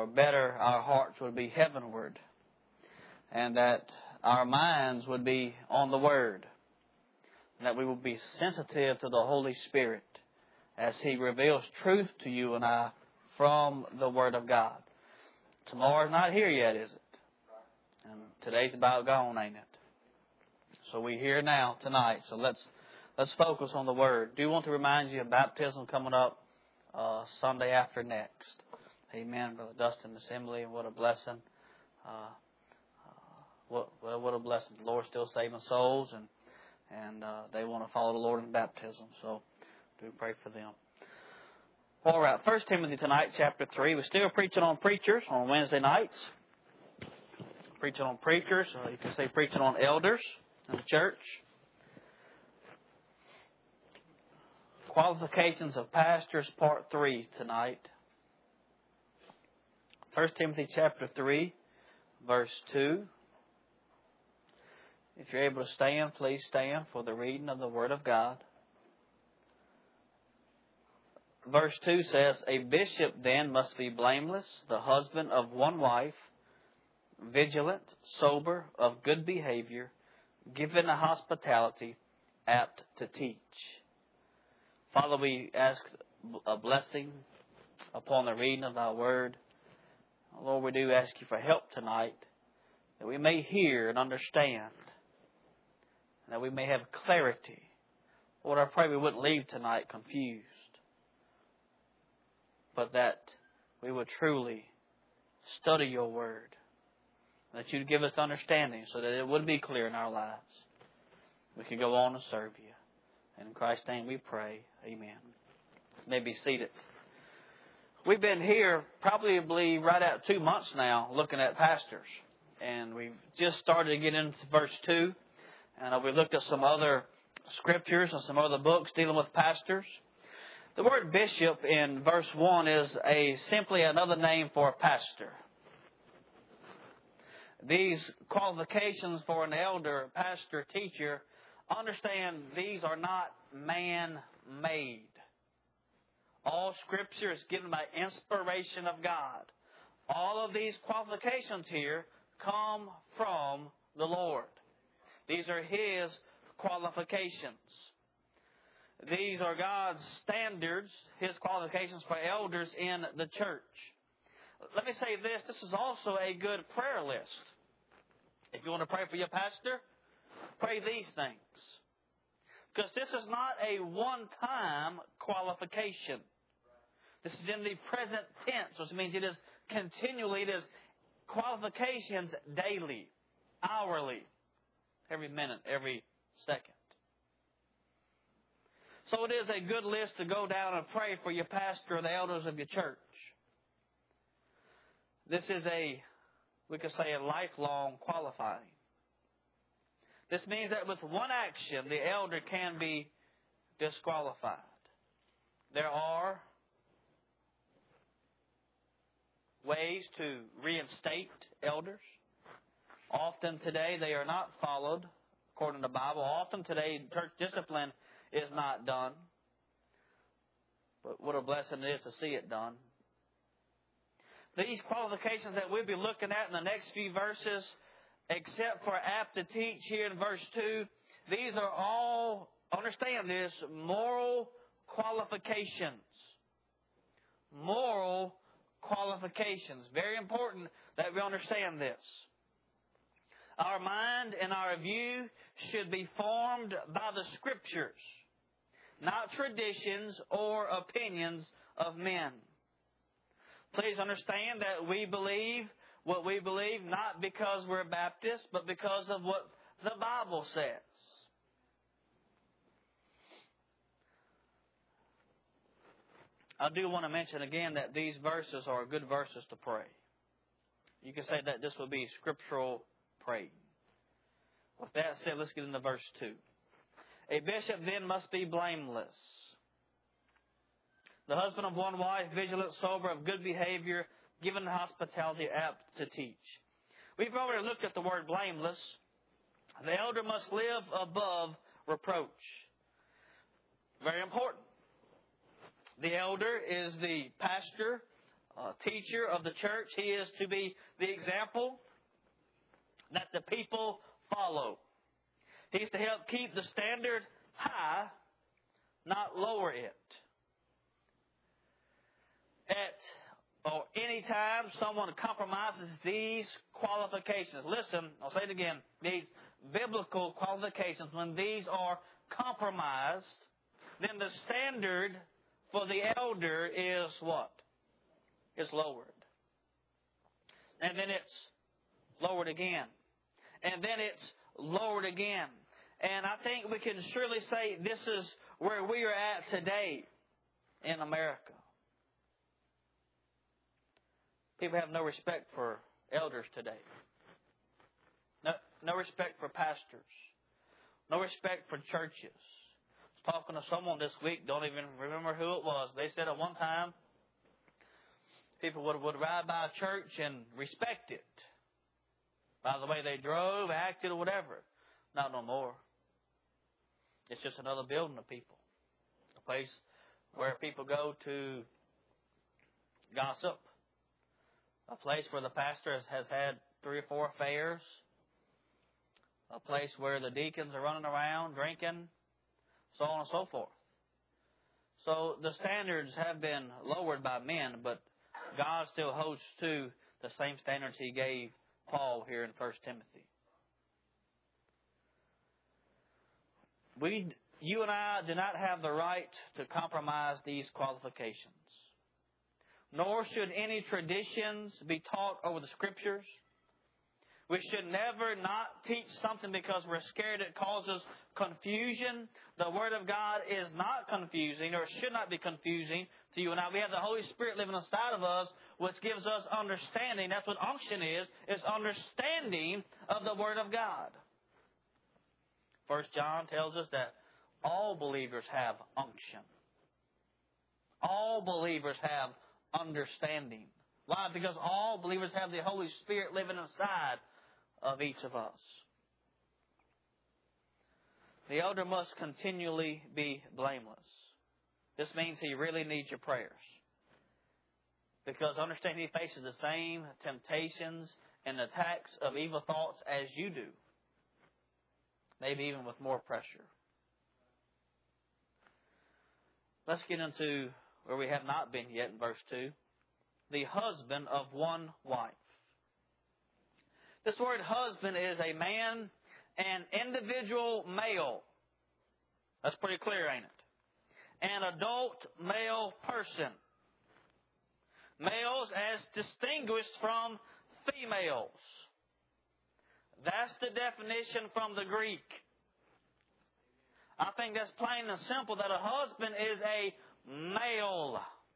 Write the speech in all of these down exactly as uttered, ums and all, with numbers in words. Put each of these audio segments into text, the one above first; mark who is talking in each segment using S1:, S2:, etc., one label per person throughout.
S1: or better, our hearts would be heavenward, and that our minds would be on the Word, and that we would be sensitive to the Holy Spirit as He reveals truth to you and I from the Word of God. Tomorrow's not here yet, is it? And today's about gone, ain't it? So we're here now, tonight, so let's let's focus on the Word. Do want to remind you of baptism coming up uh, Sunday after next. Amen, Brother Dustin Assembly, and what a blessing. Uh, uh, what, well, what a blessing. The Lord's still saving souls, and, and uh, they want to follow the Lord in baptism, so do pray for them. All right, First Timothy tonight, chapter three. We're still preaching on preachers on Wednesday nights. Preaching on preachers, or you can say preaching on elders in the church. Qualifications of pastors, part three tonight. First Timothy chapter three, verse two. If you're able to stand, please stand for the reading of the Word of God. Verse two says, "A bishop then must be blameless, the husband of one wife, vigilant, sober, of good behavior, given to hospitality, apt to teach." Father, we ask a blessing upon the reading of Thy Word. Lord, we do ask You for help tonight, that we may hear and understand, and that we may have clarity. Lord, I pray we wouldn't leave tonight confused, but that we would truly study Your Word, that You'd give us understanding so that it would be clear in our lives. We can go on and serve You. And in Christ's name we pray. Amen. You may be seated. We've been here probably right at two months now looking at pastors. And we've just started to get into verse two. And we looked at some other scriptures and some other books dealing with pastors. The word bishop in verse one is a simply another name for a pastor. These qualifications for an elder, pastor, teacher, understand these are not man-made. All Scripture is given by inspiration of God. All of these qualifications here come from the Lord. These are His qualifications. These are God's standards, His qualifications for elders in the church. Let me say this. This is also a good prayer list. If you want to pray for your pastor, pray these things. Because this is not a one-time qualification. This is in the present tense, which means it is continually, it is qualifications daily, hourly, every minute, every second. So it is a good list to go down and pray for your pastor or the elders of your church. This is a, we could say, a lifelong qualifying. This means that with one action, the elder can be disqualified. There are ways to reinstate elders. Often today they are not followed according to the Bible. Often today church discipline is not done. But what a blessing it is to see it done. These qualifications that we'll be looking at in the next few verses, except for apt to teach here in verse two, these are all, understand this, moral qualifications. Moral qualifications. Very important that we understand this. Our mind and our view should be formed by the Scriptures, not traditions or opinions of men. Please understand that we believe what we believe not because we're Baptists, but because of what the Bible says. I do want to mention again that these verses are good verses to pray. You can say that this will be scriptural praying. With that said, let's get into verse two. A bishop then must be blameless, the husband of one wife, vigilant, sober, of good behavior, given hospitality, apt to teach. We've already looked at the word blameless. The elder must live above reproach. Very important. The elder is the pastor uh, teacher of the church. He is to be the example that the people follow. He's to help keep the standard high, not lower it. At or any time someone compromises these qualifications, listen, I'll say it again, these biblical qualifications, when these are compromised, then the standard for the elder is what? Is lowered. And then it's lowered again. And then it's lowered again. And I think we can surely say this is where we are at today in America. People have no respect for elders today. No, no respect for pastors. No respect for churches. I was talking to someone this week, don't even remember who it was. They said at one time, people would, would ride by a church and respect it. By the way they drove, acted, or whatever. Not no more. It's just another building of people. A place where people go to gossip. A place where the pastor has, has had three or four affairs. A place where the deacons are running around, drinking, so on and so forth. So the standards have been lowered by men, but God still holds to the same standards He gave Paul here in First Timothy. We, you and I do not have the right to compromise these qualifications. Nor should any traditions be taught over the Scriptures. We should never not teach something because we're scared it causes confusion. The Word of God is not confusing, or should not be confusing to you and I. We have the Holy Spirit living inside of us, which gives us understanding. That's what unction is, is understanding of the Word of God. First John tells us that all believers have unction. All believers have understanding. Why? Because all believers have the Holy Spirit living inside of each of us. The elder must continually be blameless. This means he really needs your prayers. Because understand he faces the same temptations and attacks of evil thoughts as you do. Maybe even with more pressure. Let's get into where we have not been yet in verse two. The husband of one wife. This word husband is a man, an individual male. That's pretty clear, ain't it? An adult male person. Males as distinguished from females. That's the definition from the Greek. I think that's plain and simple, that a husband is a male.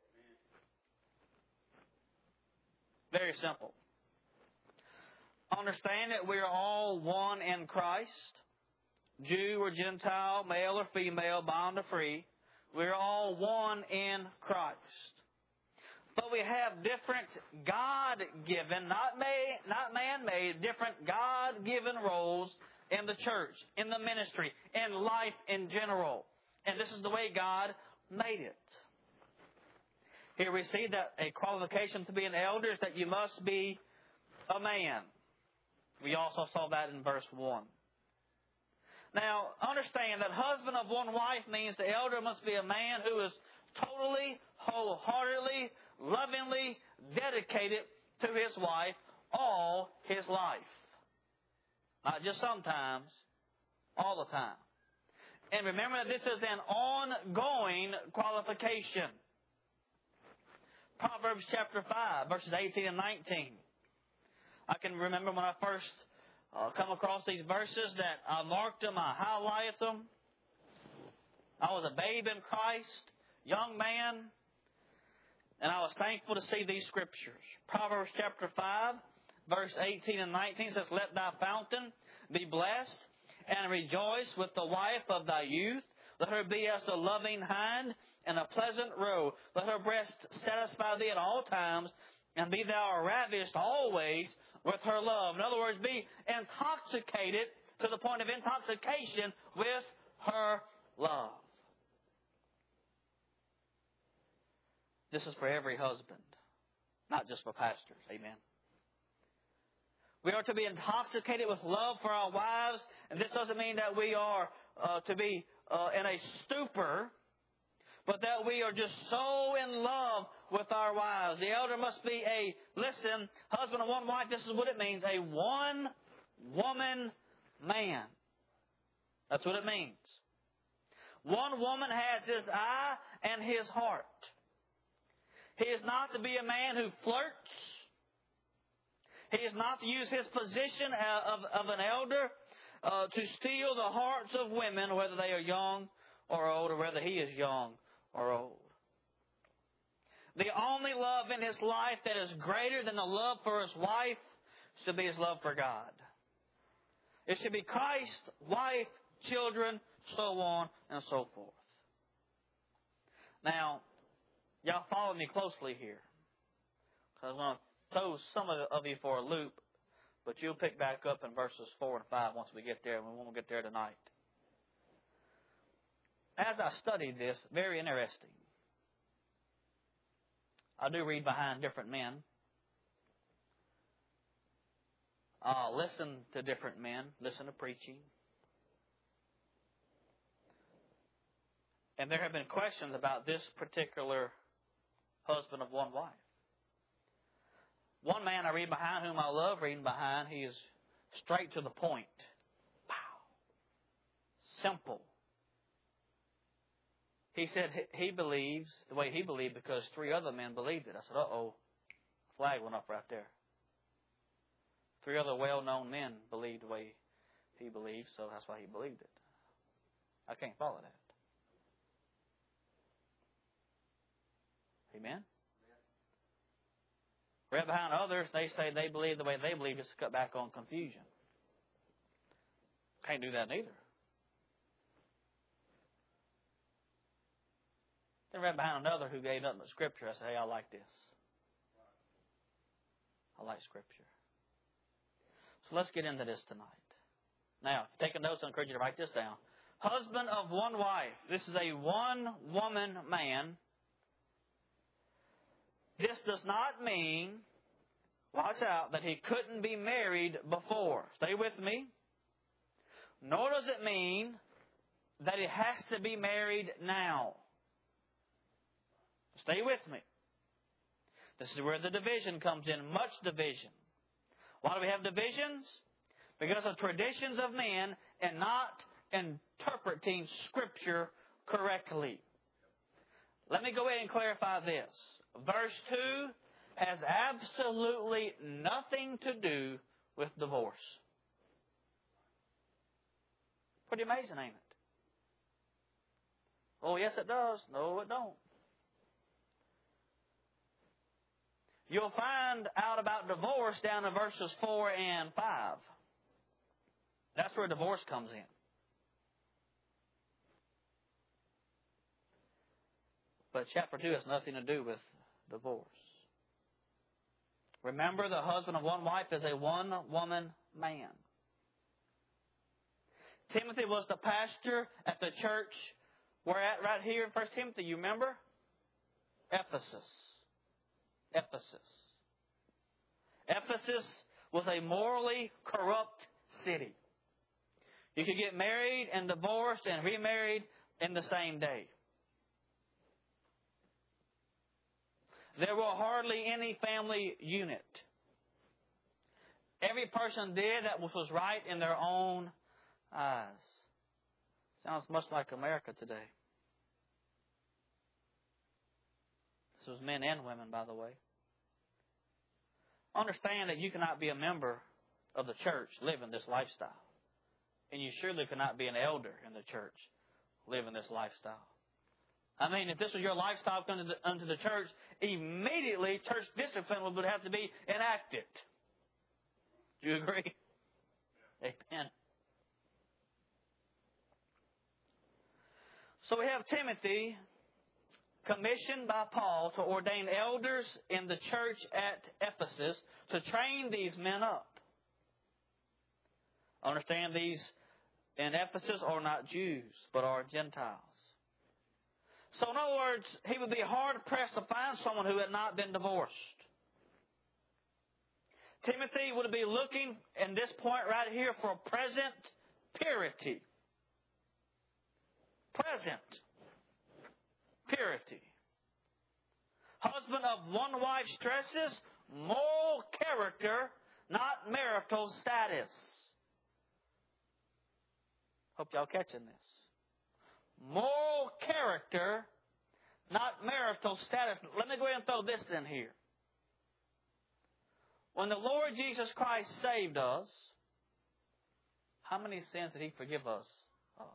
S1: Very simple. Understand that we are all one in Christ. Jew or Gentile, male or female, bond or free. We're all one in Christ. But we have different God-given, not, may, not man-made, different God-given roles in the church, in the ministry, in life in general. And this is the way God made it. Here we see that a qualification to be an elder is that you must be a man. We also saw that in verse one. Now, understand that husband of one wife means the elder must be a man who is totally, wholeheartedly, lovingly dedicated to his wife all his life. Not just sometimes, all the time. And remember that this is an ongoing qualification. Proverbs chapter five, verses eighteen and nineteen. I can remember when I first uh, come across these verses that I marked them, I highlighted them. I was a babe in Christ, young man, and I was thankful to see these scriptures. Proverbs chapter five, verse eighteen and nineteen says, Let thy fountain be blessed, and rejoice with the wife of thy youth. Let her be as the loving hind and a pleasant roe. Let her breast satisfy thee at all times, and be thou ravished always with her love. In other words, be intoxicated to the point of intoxication with her love. This is for every husband. not just for pastors. Amen. We are to be intoxicated with love for our wives, and this doesn't mean that we are uh, to be uh, in a stupor, but that we are just so in love with our wives. The elder must be a, listen, husband of one wife, this is what it means, a one-woman man. That's what it means. One woman has his eye and his heart. He is not to be a man who flirts. He is not to use his position of, of an elder uh, to steal the hearts of women, whether they are young or old, or whether he is young or old. The only love in his life that is greater than the love for his wife should be his love for God. It should be Christ, wife, children, so on and so forth. Now, y'all follow me closely here, because I'm going to throw some of you for a loop, but you'll pick back up in verses four and five once we get there, and we won't get there tonight. As I studied this, very interesting. I do read behind different men. Uh, listen to different men. Listen to preaching. And there have been questions about this particular husband of one wife. One man I read behind, whom I love reading behind, he is straight to the point. Pow. Simple. He said he believes the way he believed because three other men believed it. I said, uh-oh, flag went up right there. Three other well-known men believed the way he believed, so that's why he believed it. I can't follow that. Amen? Read behind others, they say they believe the way they believe just to cut back on confusion. Can't do that neither. Then read behind another who gave nothing but Scripture. I said, hey, I like this. I like Scripture. So let's get into this tonight. Now, if you're taking notes, I encourage you to write this down. Husband of one wife. This is a one-woman man. This does not mean, watch out, that he couldn't be married before. Stay with me. Nor does it mean that he has to be married now. Stay with me. This is where the division comes in. Much division. Why do we have divisions? Because of traditions of men and not interpreting Scripture correctly. Let me go ahead and clarify this. Verse two has absolutely nothing to do with divorce. Pretty amazing, ain't it? Oh, yes, it does. No, it don't. You'll find out about divorce down in verses four and five. That's where divorce comes in. But chapter two has nothing to do with divorce. Remember, the husband of one wife is a one-woman man. Timothy was the pastor at the church we're at right here in First Timothy. You remember? Ephesus. Ephesus. Ephesus was a morally corrupt city. You could get married and divorced and remarried in the same day. There were hardly any family unit. Every person did that which was right in their own eyes. Sounds much like America today. This was men and women, by the way. Understand that you cannot be a member of the church living this lifestyle. And you surely cannot be an elder in the church living this lifestyle. I mean, if this was your lifestyle unto the, unto the church, immediately church discipline would have to be enacted. Do you agree? Yeah. Amen. So we have Timothy commissioned by Paul to ordain elders in the church at Ephesus to train these men up. Understand, these in Ephesus are not Jews, but are Gentiles. So in other words, he would be hard pressed to find someone who had not been divorced. Timothy would be looking in this point right here for present purity. Present purity. Husband of one wife stresses moral character, not marital status. Hope y'all catching this. Moral character, not marital status. Let me go ahead and throw this in here. When the Lord Jesus Christ saved us, how many sins did He forgive us of?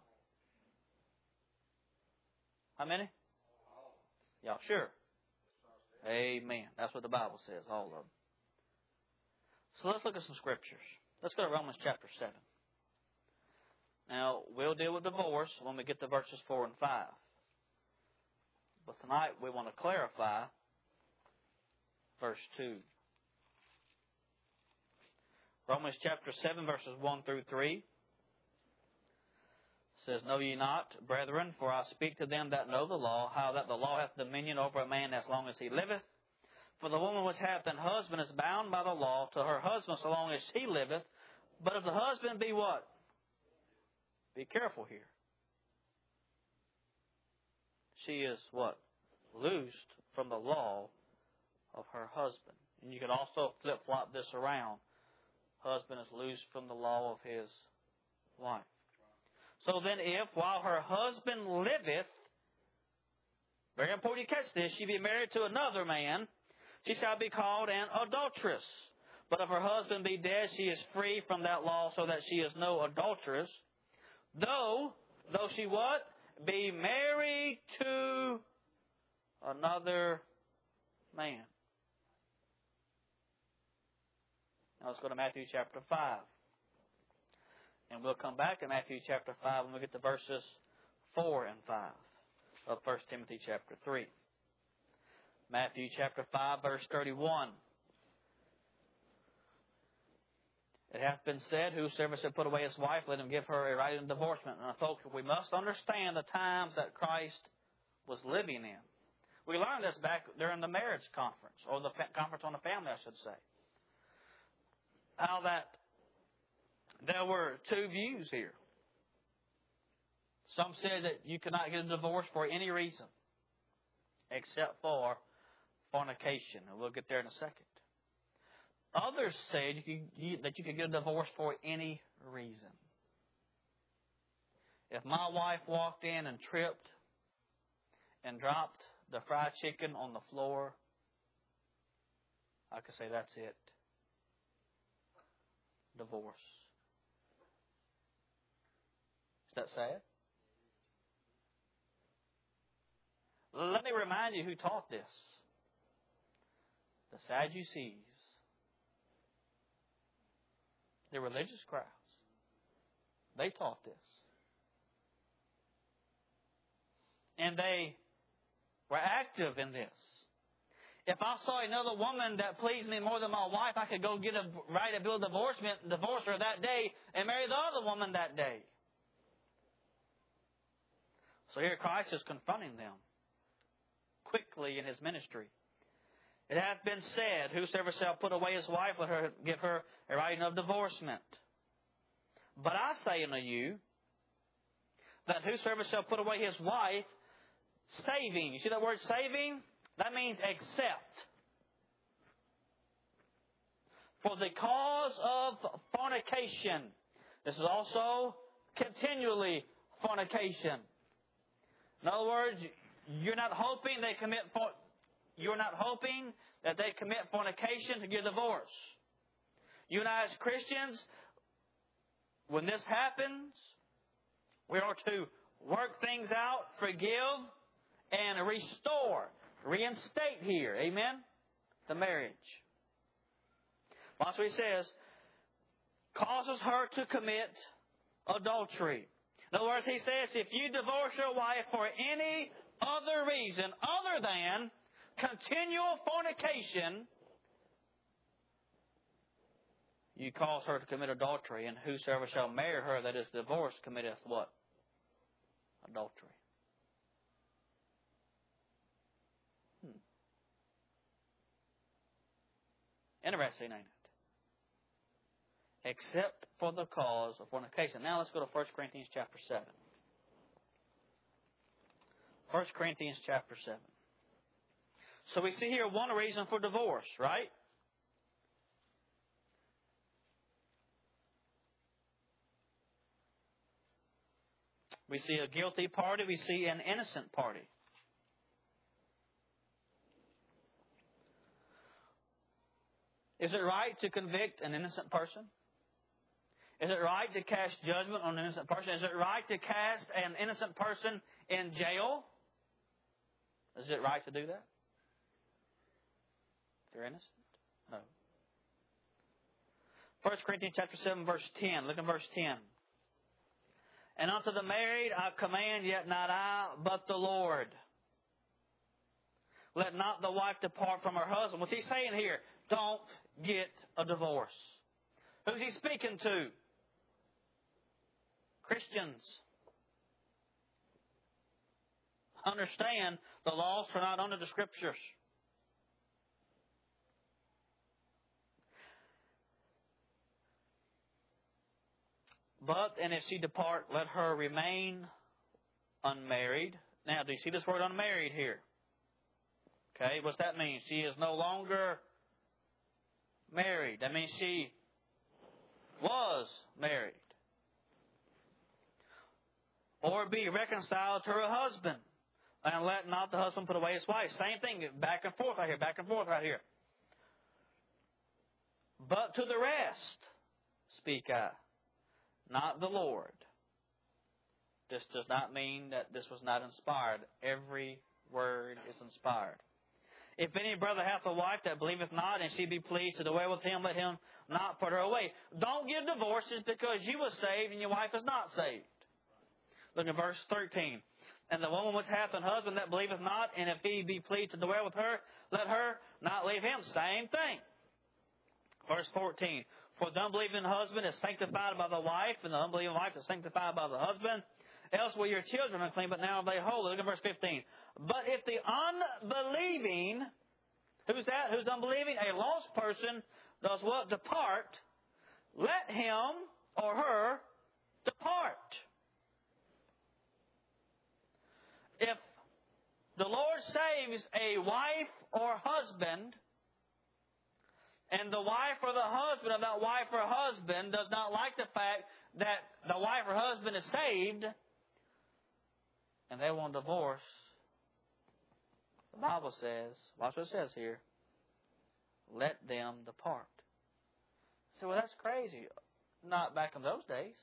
S1: How many? Y'all sure? Amen. That's what the Bible says, all of them. So let's look at some scriptures. Let's go to Romans chapter seven. Now, we'll deal with divorce when we get to verses four and five. But tonight we want to clarify verse two. Romans chapter seven, verses one through three. Says, Know ye not, brethren, for I speak to them that know the law, how that the law hath dominion over a man as long as he liveth. For the woman which hath an husband is bound by the law to her husband so long as he liveth. But if the husband be what? Be careful here. She is what? Loosed from the law of her husband. And you could also flip-flop this around. Husband is loosed from the law of his wife. So then if, while her husband liveth, very important you catch this, she be married to another man, she shall be called an adulteress. But if her husband be dead, she is free from that law, so that she is no adulteress. Though, though she what? Be married to another man. Now let's go to Matthew chapter five. And we'll come back to Matthew chapter five when we get to verses four and five of First Timothy chapter three. Matthew chapter five, verse thirty-one. It hath been said, Whosoever shall put away his wife, let him give her a right of divorcement. And folks, we must understand the times that Christ was living in. We learned this back during the marriage conference, or the conference on the family, I should say. How that there were two views here. Some said that you could not get a divorce for any reason except for fornication. And we'll get there in a second. Others said you could, you, that you could get a divorce for any reason. If my wife walked in and tripped and dropped the fried chicken on the floor, I could say that's it. Divorce. Is that sad? Let me remind you who taught this. The Sadducees. The religious crowds. They taught this. And they were active in this. If I saw another woman that pleased me more than my wife, I could go get a right to build a divorcement, divorce her that day and marry the other woman that day. So here Christ is confronting them quickly in His ministry. It hath been said, Whosoever shall put away his wife, let her give her a writing of divorcement. But I say unto you, that whosoever shall put away his wife, saving. You see that word saving? That means accept. For the cause of fornication. This is also continually fornication. In other words, you're not hoping they commit for, you're not hoping that they commit fornication to get a divorce. You and I as Christians, when this happens, we are to work things out, forgive, and restore, reinstate here. Amen? The marriage. Watch what he says. Causes her to commit adultery. In other words, he says, if you divorce your wife for any other reason other than continual fornication, you cause her to commit adultery, and whosoever shall marry her that is divorced committeth what? Adultery. Hmm. Interesting, ain't it? except for the cause of fornication. Now let's go to First Corinthians chapter seven. First Corinthians chapter seven. So we see here one reason for divorce, right? We see a guilty party. We see an innocent party. Is it right to convict an innocent person? Is it right to cast judgment on an innocent person? Is it right to cast an innocent person in jail? Is it right to do that? If they're innocent? No. First Corinthians chapter seven, verse ten. Look at verse ten. And unto the married I command, yet not I, but the Lord. Let not the wife depart from her husband. What's he saying here? Don't get a divorce. Who's he speaking to? Christians. Understand, the laws are not under the Scriptures. But, and if she depart, let her remain unmarried. Now, do you see this word unmarried here? Okay, what's that mean? She is no longer married. That means she was married. Or be reconciled to her husband. And let not the husband put away his wife. Same thing, back and forth right here, back and forth right here. But to the rest speak I, not the Lord. This does not mean that this was not inspired. Every word is inspired. If any brother hath a wife that believeth not, and she be pleased to dwell with him, let him not put her away. Don't give divorces because you were saved and your wife is not saved. Look at verse thirteen. And the woman which hath an husband that believeth not, and if he be pleased to dwell with her, let her not leave him. Same thing. Verse fourteen. For the unbelieving husband is sanctified by the wife, and the unbelieving wife is sanctified by the husband. Else were your children unclean, but now are they holy. Look at verse fifteen. But if the unbelieving, who's that? Who's unbelieving? A lost person does what? Depart. Let him or her depart. If the Lord saves a wife or husband, and the wife or the husband of that wife or husband does not like the fact that the wife or husband is saved, and they want a divorce, the Bible says, watch what it says here, let them depart. So, well, that's crazy. Not back in those days.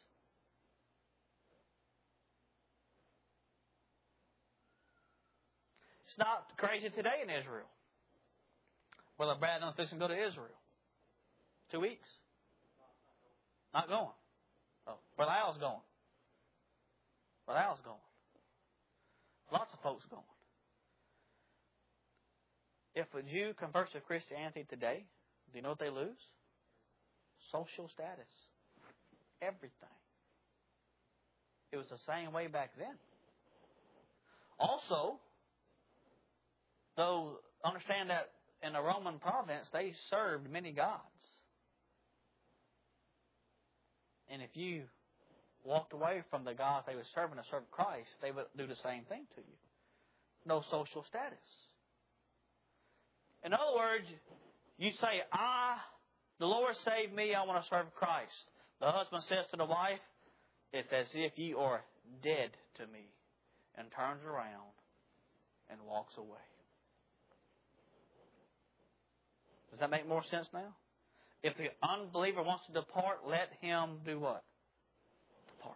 S1: It's not crazy today in Israel. Well, Brad don't fix and go to Israel. Two weeks? Not going. Oh, Brother Al's going. Brother Al's going. Lots of folks going. If a Jew converts to Christianity today, do you know what they lose? Social status. Everything. It was the same way back then. Also, though, understand that in the Roman province, they served many gods. And if you walked away from the gods they were serving to serve Christ, they would do the same thing to you. No social status. In other words, you say, I, the Lord saved me, I want to serve Christ. The husband says to the wife, it's as if ye are dead to me, and turns around and walks away. Does that make more sense now? If the unbeliever wants to depart, let him do what? Depart.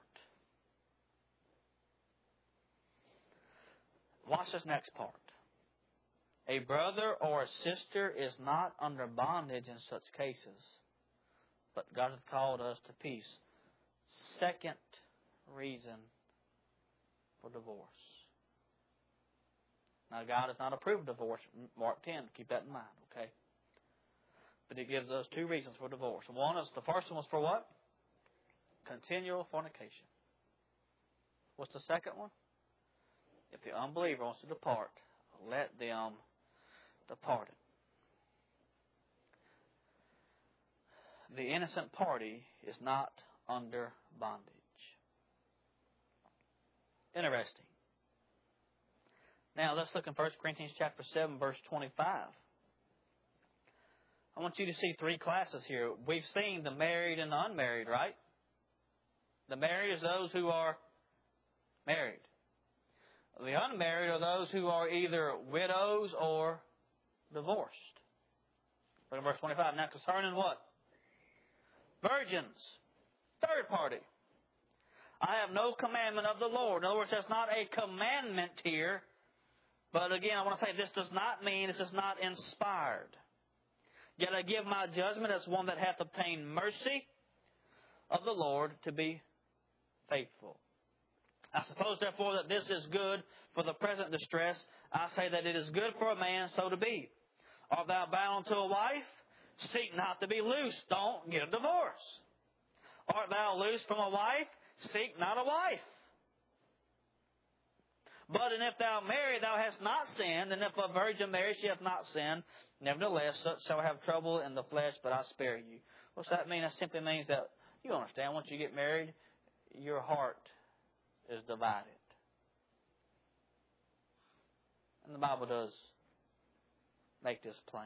S1: Watch this next part. A brother or a sister is not under bondage in such cases, but God hath called us to peace. Second reason for divorce. Now, God has not approved divorce. Mark ten, keep that in mind, okay? But He gives us two reasons for divorce. One is, the first one was for what? Continual fornication. What's the second one? If the unbeliever wants to depart, let them depart. the innocent party is not under bondage. Interesting. Now let's look in First Corinthians chapter seven, verse twenty-five. I want you to see three classes here. We've seen the married and the unmarried, right? The married is those who are married. The unmarried are those who are either widows or divorced. Look at verse twenty-five. Now concerning what? Virgins. Third party. I have no commandment of the Lord. In other words, that's not a commandment here. But again, I want to say this does not mean this is not inspired. Yet I give my judgment as one that hath obtained mercy of the Lord to be faithful. I suppose, therefore, that this is good for the present distress. I say that it is good for a man so to be. Art thou bound to a wife? Seek not to be loose. Don't get a divorce. Art thou loose from a wife? Seek not a wife. But and if thou marry, thou hast not sinned, and if a virgin marry, she hath not sinned. Nevertheless, such shall have trouble in the flesh, but I spare you. What's that mean? That simply means that, you understand, once you get married, your heart is divided. And the Bible does make this plain.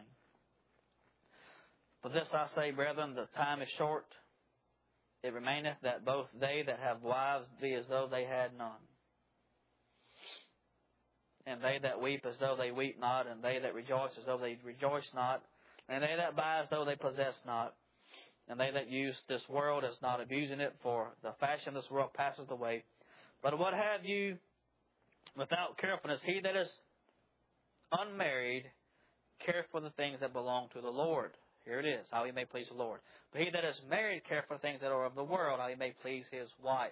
S1: For this I say, brethren, the time is short. It remaineth that both they that have wives be as though they had none. And they that weep as though they weep not, and they that rejoice as though they rejoice not, and they that buy as though they possess not, and they that use this world as not abusing it, for the fashion of this world passeth away. But what have you without carefulness? He that is unmarried careth for the things that belong to the Lord. Here it is, how he may please the Lord. But he that is married careth for things that are of the world, how he may please his wife.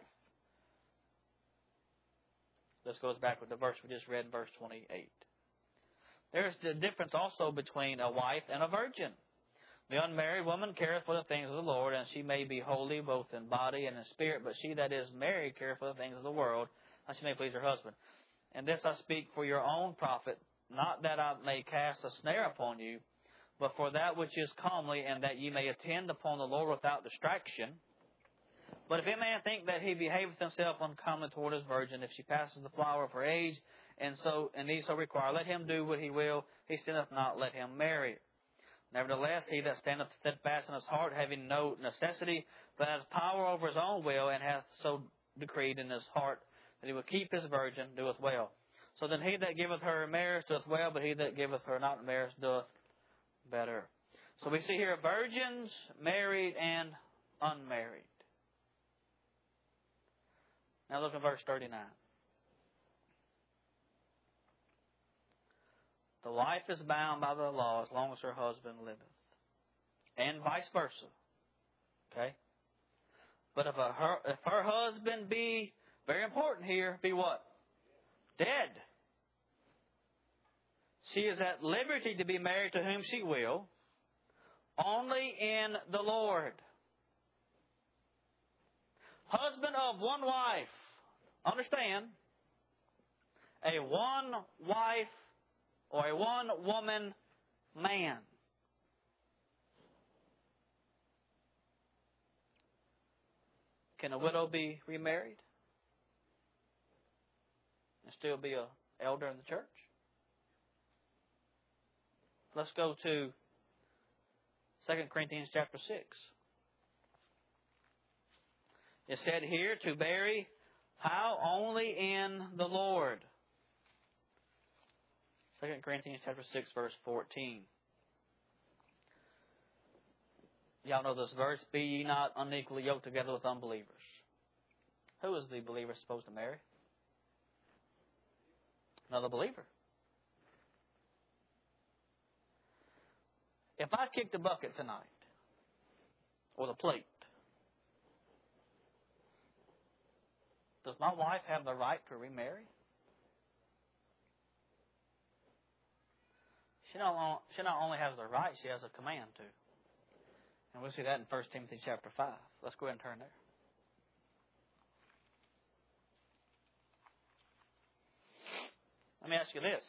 S1: This goes back with the verse we just read in verse twenty-eight. There's the difference also between a wife and a virgin. The unmarried woman careth for the things of the Lord, and she may be holy both in body and in spirit. But she that is married careth for the things of the world, and she may please her husband. And this I speak for your own profit, not that I may cast a snare upon you, but for that which is comely, and that ye may attend upon the Lord without distraction. But if any man think that he behaveth himself uncomely toward his virgin, if she passes the flower of her age, and so and these so require, let him do what he will, he sinneth not, let him marry. Nevertheless, he that standeth steadfast in his heart, having no necessity, but has power over his own will, and hath so decreed in his heart that he will keep his virgin, doeth well. So then he that giveth her marriage doeth well, but he that giveth her not marriage doeth better. So we see here virgins, married, and unmarried. Now look at verse thirty-nine. The wife is bound by the law as long as her husband liveth. And vice versa. Okay? But if, a, her, if her husband be, very important here, be what? Dead. She is at liberty to be married to whom she will, only in the Lord. Husband of one wife. Understand, a one wife or a one woman man. Can a widow be remarried and still be an elder in the church? Let's go to Second Corinthians chapter six. It said here to bury how? Only in the Lord. Second Corinthians chapter six, verse fourteen. Y'all know this verse. Be ye not unequally yoked together with unbelievers. Who is the believer supposed to marry? Another believer. If I kick the bucket tonight, or the plate, does my wife have the right to remarry? She not, she not only has the right, she has a command to. And we'll see that in First Timothy chapter five. Let's go ahead and turn there. Let me ask you this.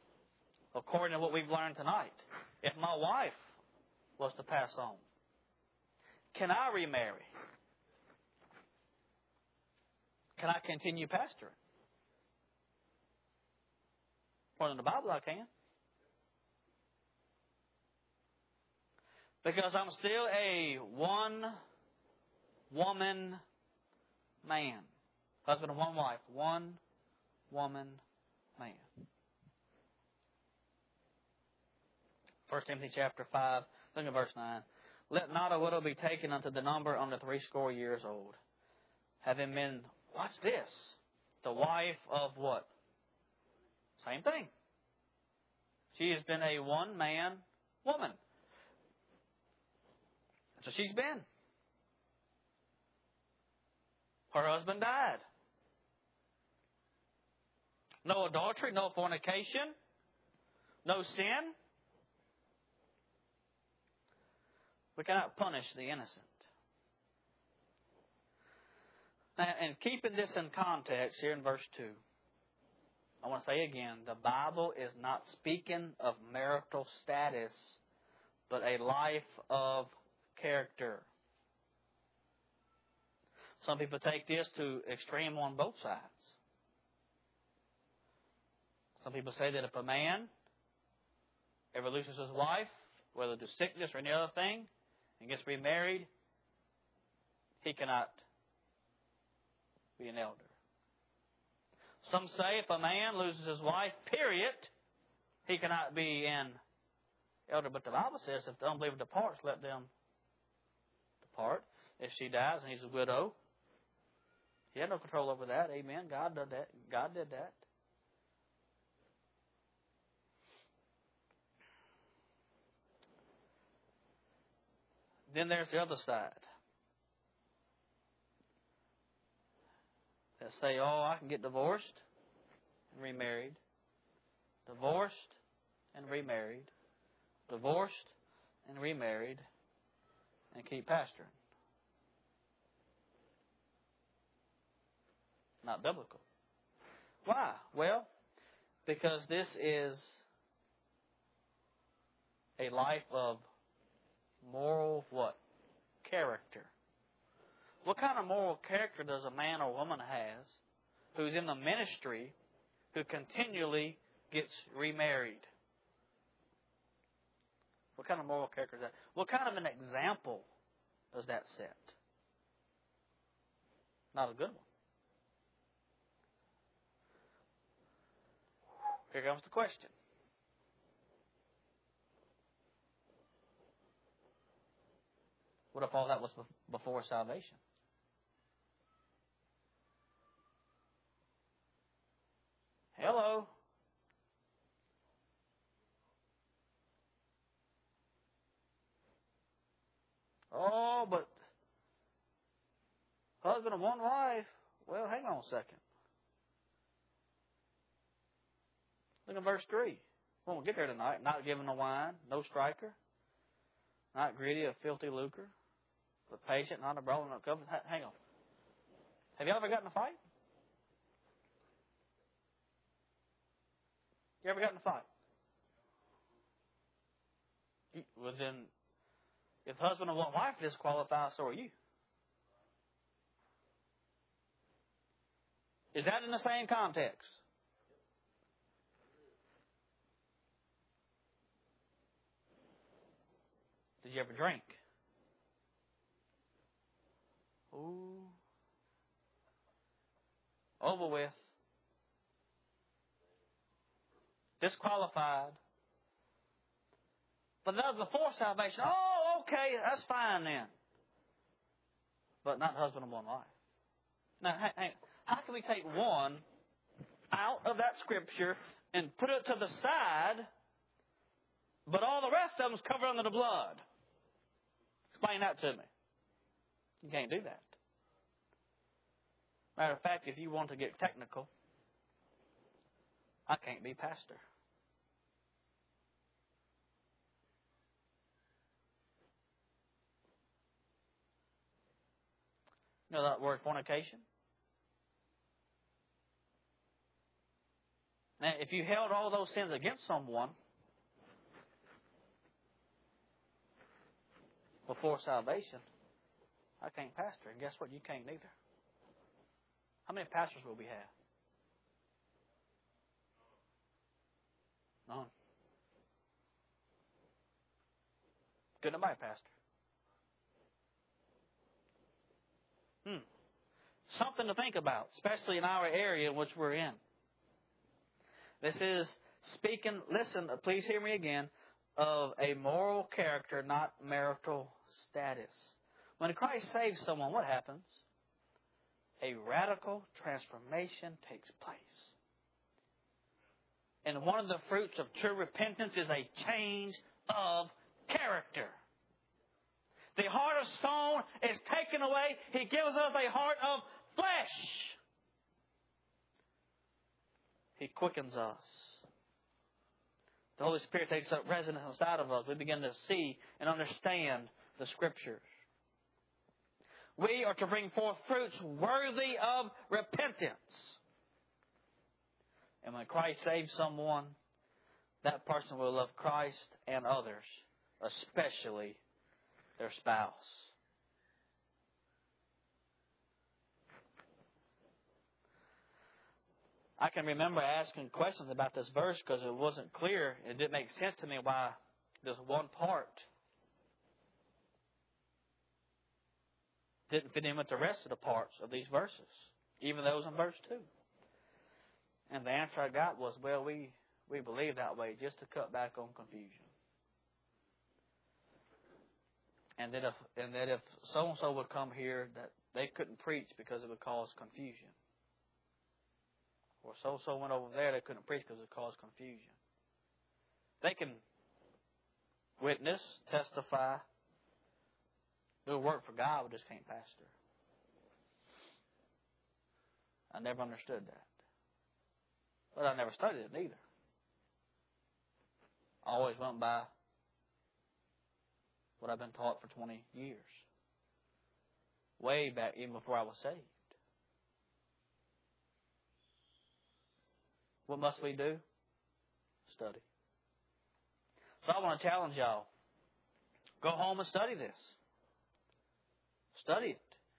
S1: According to what we've learned tonight, if my wife was to pass on, can I remarry? Can I continue pastoring? According to the Bible, I can. Because I'm still a one-woman man. Husband and one wife. One-woman man. First Timothy chapter five, look at verse nine. Let not a widow be taken unto the number under threescore years old, having been, watch this, the wife of what? Same thing. She has been a one-man woman. So she's been. Her husband died. No adultery, no fornication, no sin. We cannot punish the innocent. And keeping this in context here in verse two, I want to say again, the Bible is not speaking of marital status, but a life of character. Some people take this to extreme on both sides. Some people say that if a man ever loses his wife, whether due to sickness or any other thing, and gets remarried, he cannot be an elder. Some say if a man loses his wife, period, he cannot be an elder. But the Bible says if the unbeliever departs, let them depart. If she dies and he's a widow, he had no control over that. Amen. God did that. God did that. Then there's the other side. That say, oh, I can get divorced and remarried. Divorced and remarried. Divorced and remarried. And keep pastoring. Not biblical. Why? Well, because this is a life of moral what? Character. What kind of moral character does a man or woman has who's in the ministry who continually gets remarried? What kind of moral character is that? What kind of an example does that set? Not a good one. Here comes the question. What if all that was before salvation? Hello? Oh, but husband and one wife. Well, hang on a second. Look at verse three. We won't get there tonight. Not giving the wine, no striker, not greedy of filthy lucre, but patient, not a brawler, not covetous. Hang on. Have you ever gotten in a fight? You ever gotten in a fight? Well, then, if husband and one wife disqualify, so are you. Is that in the same context? Did you ever drink? Ooh. Over with. Disqualified. But that was before salvation. Oh, okay, that's fine then. But not husband and one wife. Now, hang, hang, how can we take one out of that scripture and put it to the side, but all the rest of them is covered under the blood? Explain that to me. You can't do that. Matter of fact, if you want to get technical, I can't be pastor. You know that word fornication? Now, if you held all those sins against someone before salvation, I can't pastor. And guess what? You can't neither. How many pastors will we have? None. Good night, Pastor. Hmm. Something to think about, especially in our area in which we're in. This is speaking, listen, please hear me again, of a moral character, not marital status. When Christ saves someone, what happens? A radical transformation takes place. And one of the fruits of true repentance is a change of character. The heart of stone is taken away. He gives us a heart of flesh. He quickens us. The Holy Spirit takes up residence inside of us. We begin to see and understand the Scriptures. We are to bring forth fruits worthy of repentance. And when Christ saves someone, that person will love Christ and others, especially their spouse. I can remember asking questions about this verse because it wasn't clear. It didn't make sense to me why this one part didn't fit in with the rest of the parts of these verses, even those in verse two. And the answer I got was, well, we, we believe that way just to cut back on confusion. And that if and that if so and so would come here, that they couldn't preach because it would cause confusion. Or so and so went over there, they couldn't preach because it would cause confusion. They can witness, testify, do work for God, we just can't pastor. I never understood that. But I never studied it either. I always went by what I've been taught for twenty years. Way back, even before I was saved. What must we do? Study. So I want to challenge y'all. Go home and study this. Study it.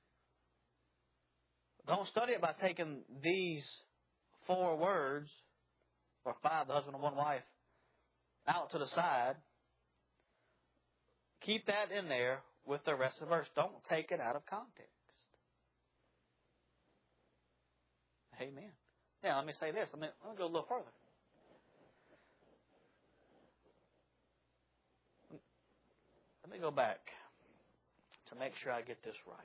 S1: Don't study it by taking these four words, or five, the husband and one wife, out to the side. Keep that in there with the rest of the verse. Don't take it out of context. Amen. Yeah, let me say this. Let me, let me go a little further. Let me go back to make sure I get this right.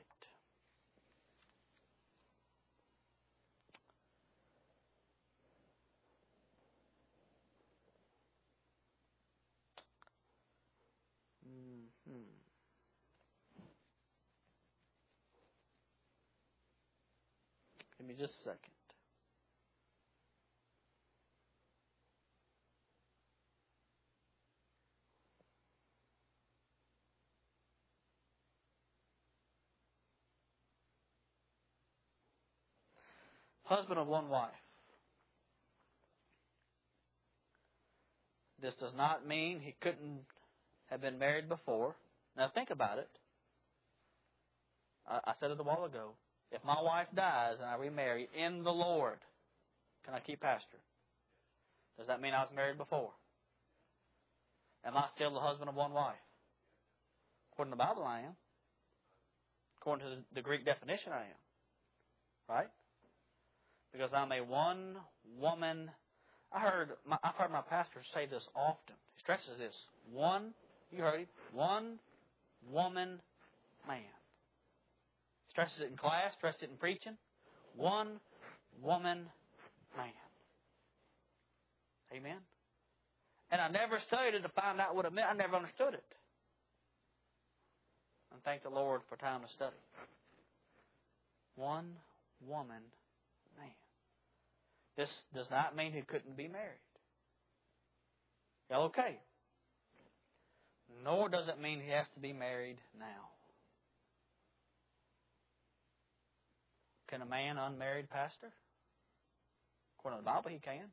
S1: Mm-hmm. Give me just a second. Husband of one wife. This does not mean he couldn't have been married before. Now think about it. I, I said it a while ago. If my wife dies and I remarry in the Lord, can I keep pastoring? Does that mean I was married before? Am I still the husband of one wife? According to the Bible, I am. According to the, the Greek definition, I am. Right? Because I'm a one-woman. I heard my, I've heard my pastor say this often. He stresses this. One, you heard him, one-woman man. Stresses it in class, stresses it in preaching. One-woman man. Amen? And I never studied it to find out what it meant. I never understood it. And thank the Lord for time to study. One-woman man. This does not mean he couldn't be married. Y'all okay? Nor does it mean he has to be married now. Can a man unmarried pastor? According to the Bible, he can.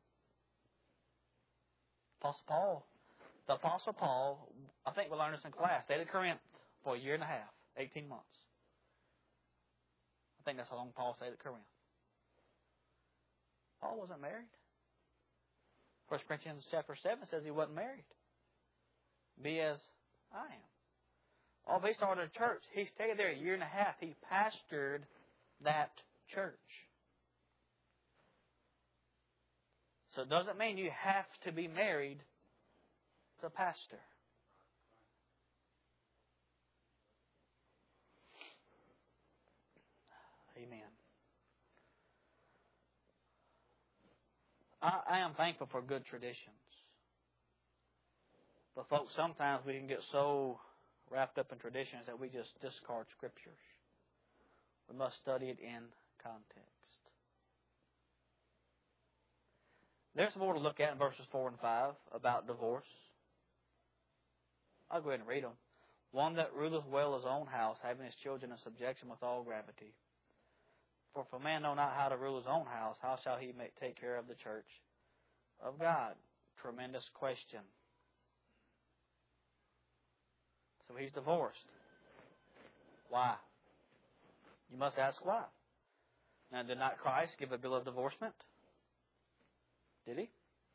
S1: Apostle Paul, the Apostle Paul, I think we learned this in class, stayed at Corinth for a year and a half, eighteen months. think that's how long Paul stayed at Corinth. Paul wasn't married. First Corinthians chapter seven says he wasn't married. Be as I am. All based on the church. He stayed there a year and a half. He pastored that church. So it doesn't mean you have to be married to a pastor. Amen. I, I am thankful for good traditions. But folks, sometimes we can get so wrapped up in traditions that we just discard Scriptures. We must study it in context. There's more to look at in verses four and five about divorce. I'll go ahead and read them. One that ruleth well his own house, having his children in subjection with all gravity. For if a man know not how to rule his own house, how shall he make, take care of the church of God? Tremendous question. So he's divorced. Why? You must ask why. Now, did not Christ give a bill of divorcement? Did he?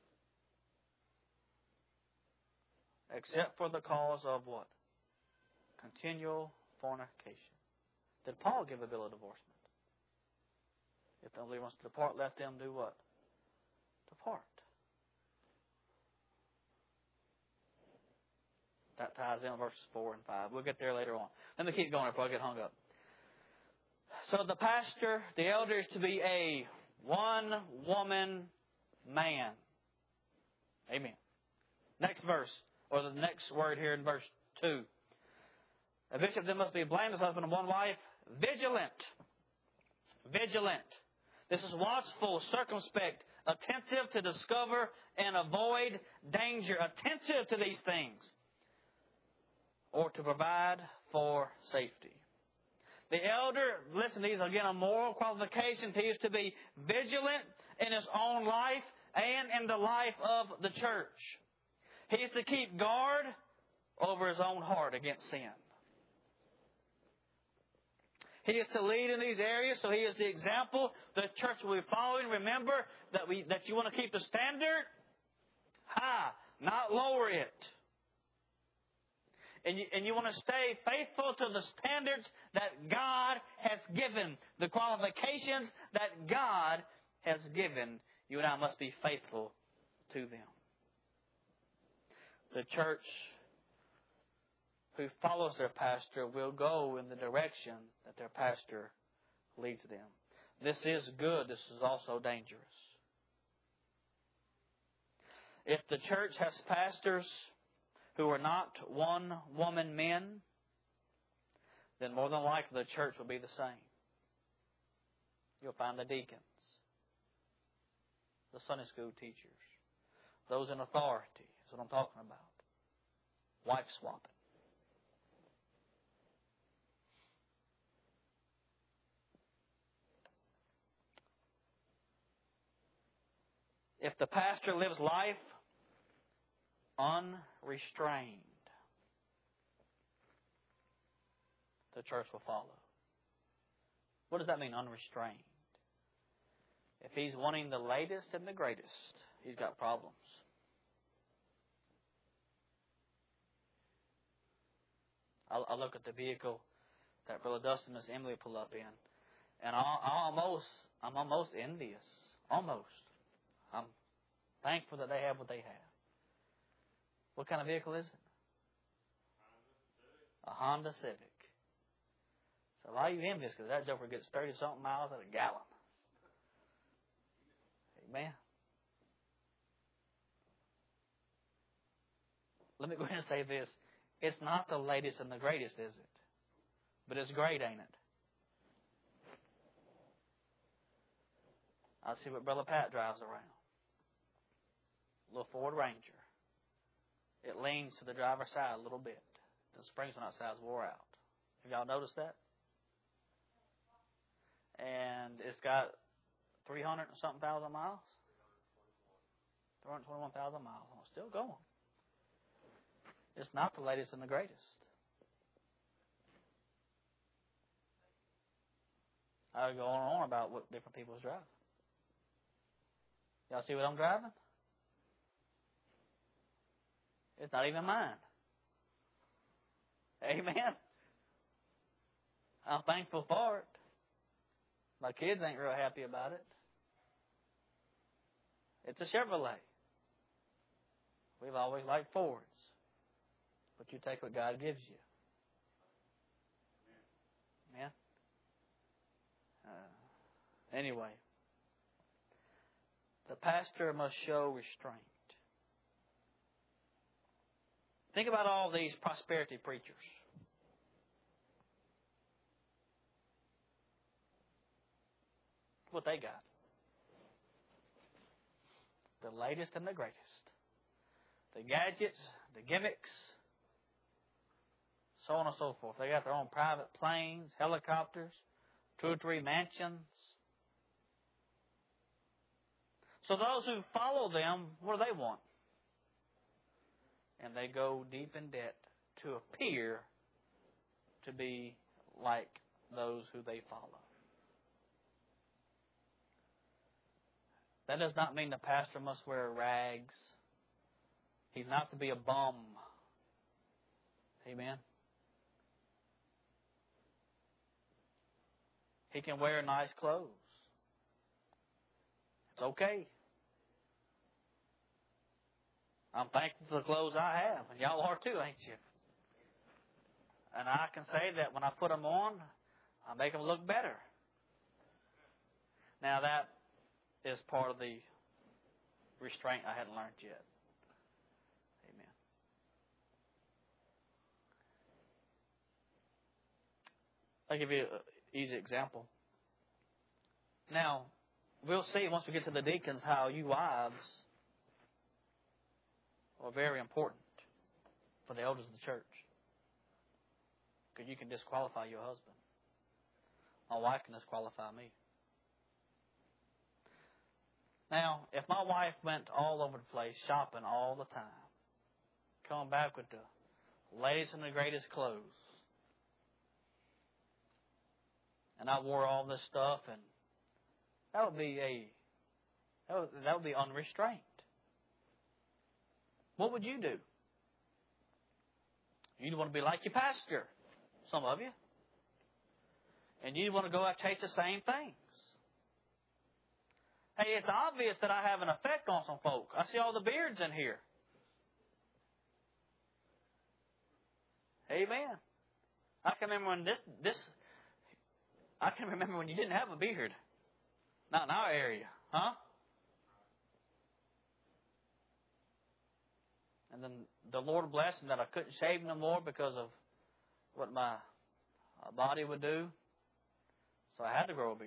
S1: Except for the cause of what? Continual fornication. Did Paul give a bill of divorcement? If the unbeliever wants to depart, let them do what? Depart. That ties in verses four and five. We'll get there later on. Let me keep going before I get hung up. So the pastor, the elder, is to be a one-woman man. Amen. Next verse, or the next word here in verse two. A bishop then must be a blameless husband of one wife, vigilant. Vigilant. This is watchful, circumspect, attentive to discover and avoid danger, attentive to these things, or to provide for safety. The elder, listen, these are again a moral qualification. He is to be vigilant in his own life and in the life of the church. He is to keep guard over his own heart against sin. He is to lead in these areas, so he is the example the church will be following. Remember that we that you want to keep the standard high, not lower it. And you, and you want to stay faithful to the standards that God has given, the qualifications that God has given. You and I must be faithful to them. The church who follows their pastor will go in the direction that their pastor leads them. This is good. This is also dangerous. If the church has pastors who are not one-woman men, then more than likely the church will be the same. You'll find the deacons, the Sunday school teachers, those in authority. That's what I'm talking about. Wife swapping. If the pastor lives life unrestrained, the church will follow. What does that mean, unrestrained? If he's wanting the latest and the greatest, he's got problems. I, I look at the vehicle that Brother Dustin and Miss Emily pull up in, and I, I almost, I'm almost envious. Almost. I'm thankful that they have what they have. What kind of vehicle is it? A Honda Civic. So why are you envious? Because that joker gets thirty-something miles at a gallon. Amen. Let me go ahead and say this. It's not the latest and the greatest, is it? But it's great, ain't it? I see what Brother Pat drives around. A little Ford Ranger. It leans to the driver's side a little bit. The springs on that side's wore out. Have y'all noticed that? And it's got three hundred and something thousand miles. three hundred twenty-one thousand miles. Oh, still going. It's not the latest and the greatest. I would go on and on about what different people's driving. Y'all see what I'm driving? It's not even mine. Amen. I'm thankful for it. My kids ain't real happy about it. It's a Chevrolet. We've always liked Fords. But you take what God gives you. Amen. Uh, anyway, the pastor must show restraint. Think about all these prosperity preachers. What they got. The latest and the greatest. The gadgets, the gimmicks, so on and so forth. They got their own private planes, helicopters, two or three mansions. So those who follow them, what do they want? And they go deep in debt to appear to be like those who they follow. That does not mean the pastor must wear rags. He's not to be a bum. Amen. He can wear nice clothes. It's okay. I'm thankful for the clothes I have, and y'all are too, ain't you? And I can say that when I put them on, I make them look better. Now that is part of the restraint I hadn't learned yet. Amen. I'll give you an easy example. Now, we'll see once we get to the deacons how you wives are very important for the elders of the church. Because you can disqualify your husband. My wife can disqualify me. Now, if my wife went all over the place shopping all the time, coming back with the latest and the greatest clothes, and I wore all this stuff, and that would be a that would, that would be unrestrained. What would you do? You'd want to be like your pastor, some of you, and you want to go out and chase the same things. Hey, it's obvious that I have an effect on some folk. I see all the beards in here. Amen. I can remember when this, this, I can remember when you didn't have a beard. Not in our area, huh? And then the Lord blessed me that I couldn't shave no more because of what my body would do. So I had to grow a beard.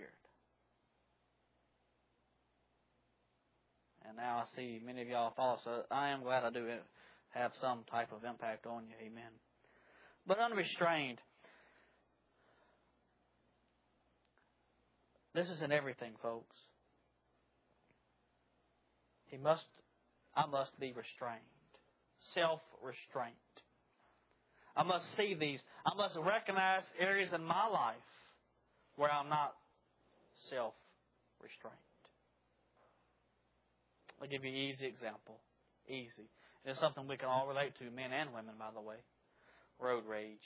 S1: And now I see many of y'all follow, so I am glad I do have some type of impact on you. Amen. But unrestrained. This is in everything, folks. He must, I must be restrained. Self-restraint. I must see these. I must recognize areas in my life where I'm not self-restrained. I'll give you an easy example. Easy. And it's something we can all relate to, men and women, by the way. Road rage.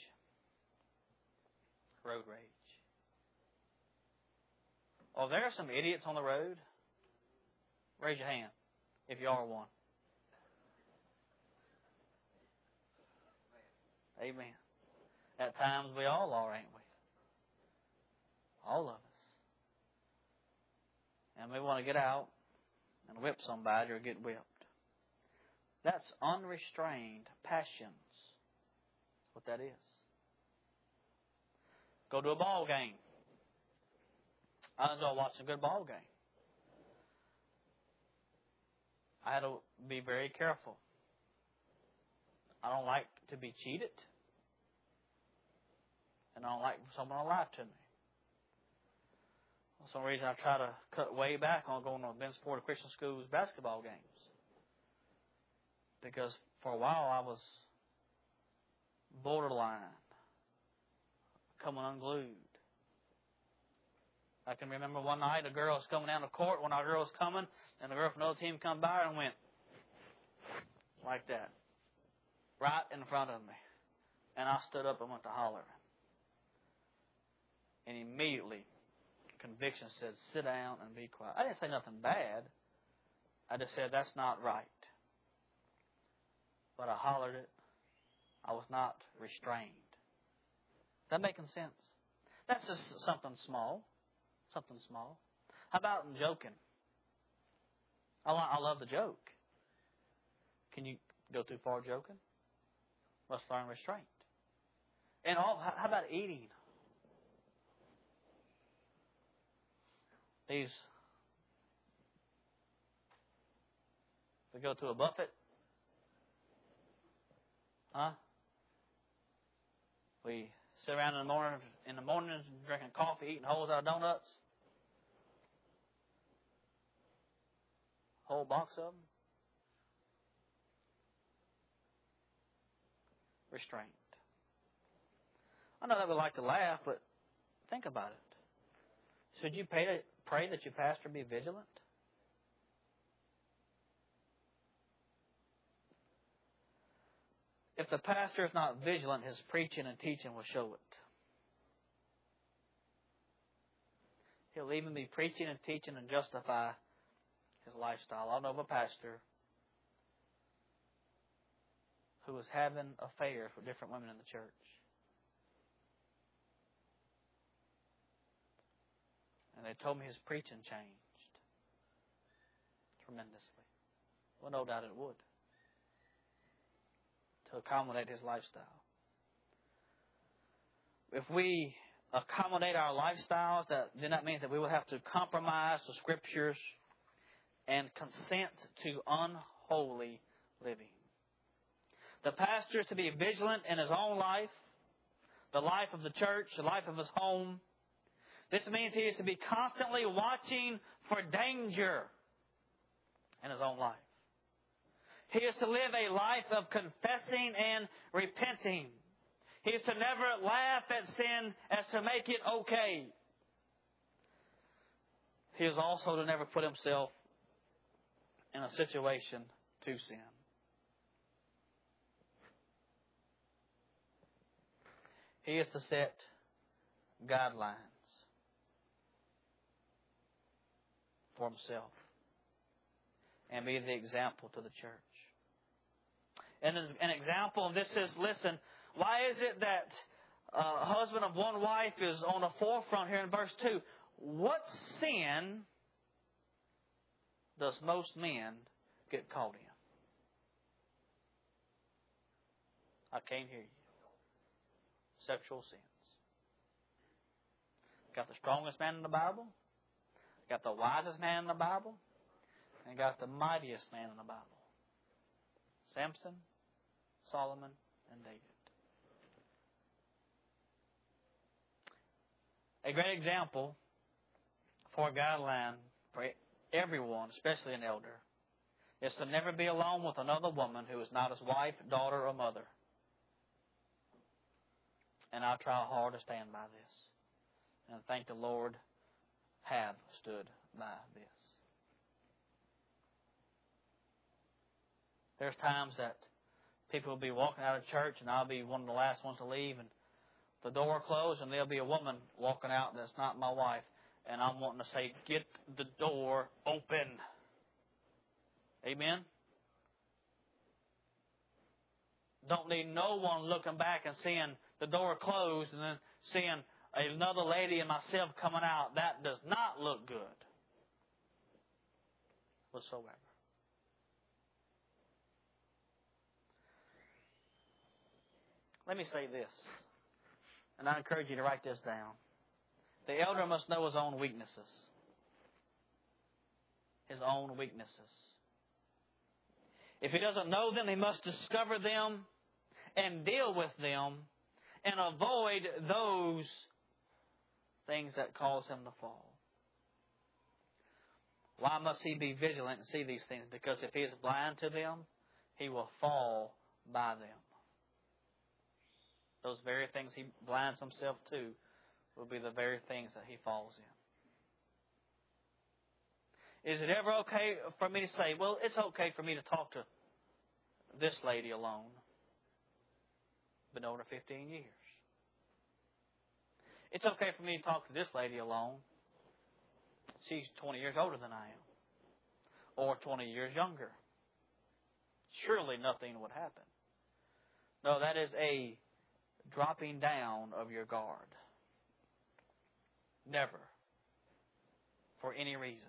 S1: Road rage. Oh, there are some idiots on the road. Raise your hand if you are one. Amen. At times we all are, ain't we? All of us. And we want to get out and whip somebody or get whipped. That's unrestrained passions. That's what that is. Go to a ball game. I enjoy watching a good ball game. I had to be very careful. I don't like to be cheated. And I don't like for someone to lie to me. For some reason, I try to cut way back on going to Ben Sport Christian School's basketball games. Because for a while, I was borderline, coming unglued. I can remember one night a girl was coming down to court, one of our girls coming, and the girl from another team come by and went like that, right in front of me. And I stood up and went to holler. And immediately, conviction said, sit down and be quiet. I didn't say nothing bad. I just said, that's not right. But I hollered it. I was not restrained. Is that making sense? That's just something small. Something small. How about joking? I, I love the joke. Can you go too far joking? Let's learn restraint. And all, how about eating? These, we go to a buffet. Huh? We sit around in the morning, in the mornings, drinking coffee, eating holes out of donuts. Whole box of them. Restraint. I know that we like to laugh, but think about it. Should you pay to, pray that your pastor be vigilant? If the pastor is not vigilant, his preaching and teaching will show it. He'll even be preaching and teaching and justify his lifestyle. I know of a pastor who was having affairs with different women in the church. And they told me his preaching changed tremendously. Well, no doubt it would. To accommodate his lifestyle. If we accommodate our lifestyles, that, then that means that we will have to compromise the Scriptures and consent to unholy living. The pastor is to be vigilant in his own life, the life of the church, the life of his home. This means he is to be constantly watching for danger in his own life. He is to live a life of confessing and repenting. He is to never laugh at sin as to make it okay. He is also to never put himself in a situation to sin. He is to set guidelines for himself and be the example to the church. And an example of this is, listen, why is it that a husband of one wife is on the forefront here in verse two? What sin does most men get caught in? I can't hear you. Sexual sins. Got the strongest man in the Bible, got the wisest man in the Bible, and got the mightiest man in the Bible. Samson, Solomon, and David. A great example for a guideline for everyone, especially an elder, is to never be alone with another woman who is not his wife, daughter, or mother. And I'll try hard to stand by this. And thank the Lord have stood by this. There's times that people will be walking out of church and I'll be one of the last ones to leave and the door closed and there'll be a woman walking out that's not my wife. And I'm wanting to say, get the door open. Amen? Don't need no one looking back and seeing the door closed and then seeing another lady and myself coming out. That does not look good whatsoever. Let me say this, and I encourage you to write this down. The elder must know his own weaknesses. His own weaknesses. If he doesn't know them, he must discover them and deal with them and avoid those things that cause him to fall. Why must he be vigilant and see these things? Because if he is blind to them, he will fall by them. Those very things he blinds himself to will be the very things that he falls in. Is it ever okay for me to say, well, it's okay for me to talk to this lady alone? Been over fifteen years. It's okay for me to talk to this lady alone. She's twenty years older than I am. Or twenty years younger. Surely nothing would happen. No, that is a dropping down of your guard. Never. For any reason.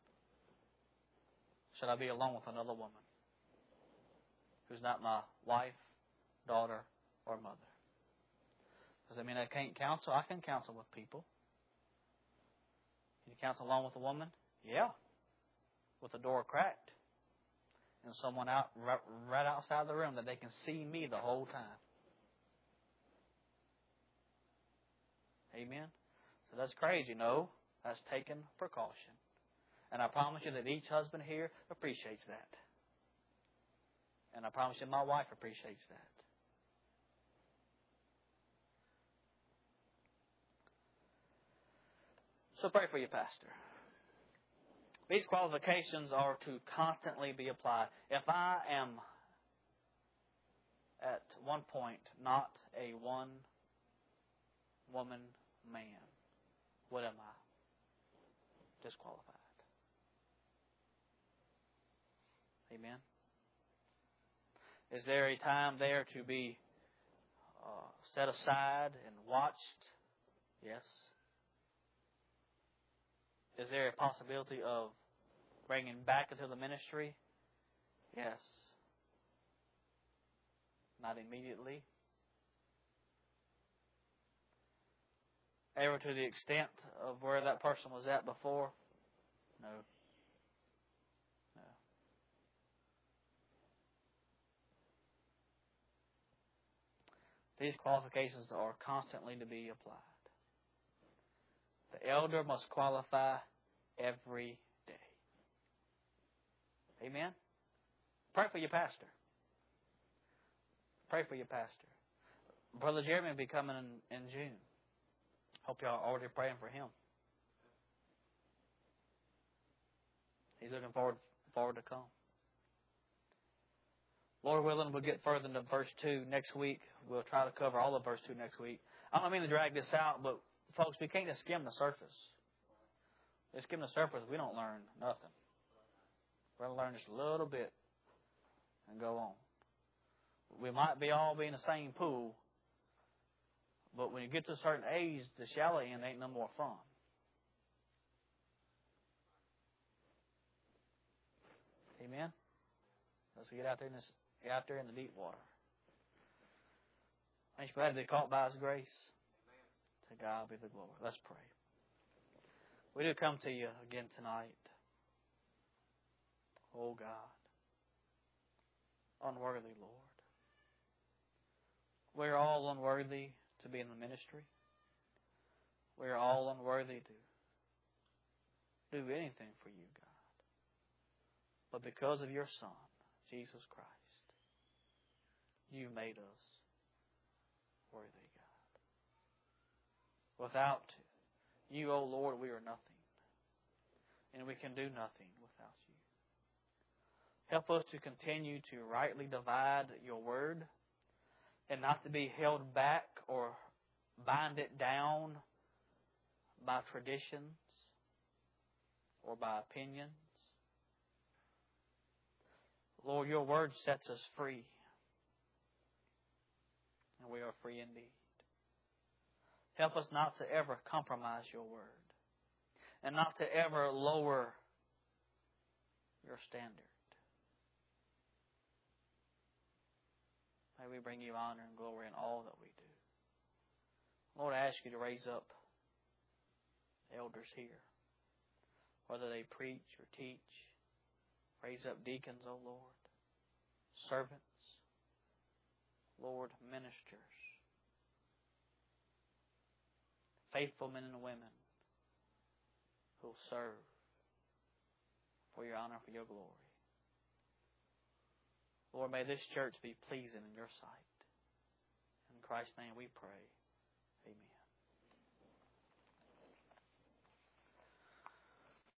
S1: Should I be alone with another woman who's not my wife, daughter, or mother? Does that mean I can't counsel? I can counsel with people. Can you counsel alone with a woman? Yeah. With the door cracked. And someone out right, right outside the room that they can see me the whole time. Amen? So that's crazy. No, that's taking precaution. And I promise you that each husband here appreciates that. And I promise you my wife appreciates that. So pray for your pastor. These qualifications are to constantly be applied. If I am at one point not a one-woman man, what am I? Disqualified. Amen. Is there a time there to be uh, set aside and watched? Yes. Is there a possibility of bringing back into the ministry? Yes. Not immediately. Ever to the extent of where that person was at before? No. No. These qualifications are constantly to be applied. The elder must qualify every day. Amen? Pray for your pastor. Pray for your pastor. Brother Jeremy will be coming in, in June. Hope y'all are already praying for him. He's looking forward, forward to come. Lord willing, we'll get further into verse two next week. We'll try to cover all of verse two next week. I don't mean to drag this out, but folks, we can't just skim the surface. Just skim the surface, we don't learn nothing. We're going to learn just a little bit and go on. We might be all be in the same pool, but when you get to a certain age, the shallow end ain't no more fun. Amen? Let's get out there in this, get out there in the deep water. Ain't you glad to be caught by His grace? To God be the glory. Let's pray. We do come to you again tonight. Oh God. Unworthy, Lord. We're all unworthy to be in the ministry. We're all unworthy to do anything for you, God. But because of your Son, Jesus Christ, you made us worthy, God. Without you, O Lord, we are nothing. And we can do nothing without you. Help us to continue to rightly divide your word and not to be held back or bind it down by traditions or by opinions. Lord, your word sets us free. And we are free indeed. Help us not to ever compromise your word. And not to ever lower your standard. May we bring you honor and glory in all that we do. Lord, I ask you to raise up elders here. Whether they preach or teach. Raise up deacons, O Lord. Servants. Lord, ministers. Faithful men and women who will serve for your honor, for your glory. Lord, may this church be pleasing in your sight. In Christ's name we pray.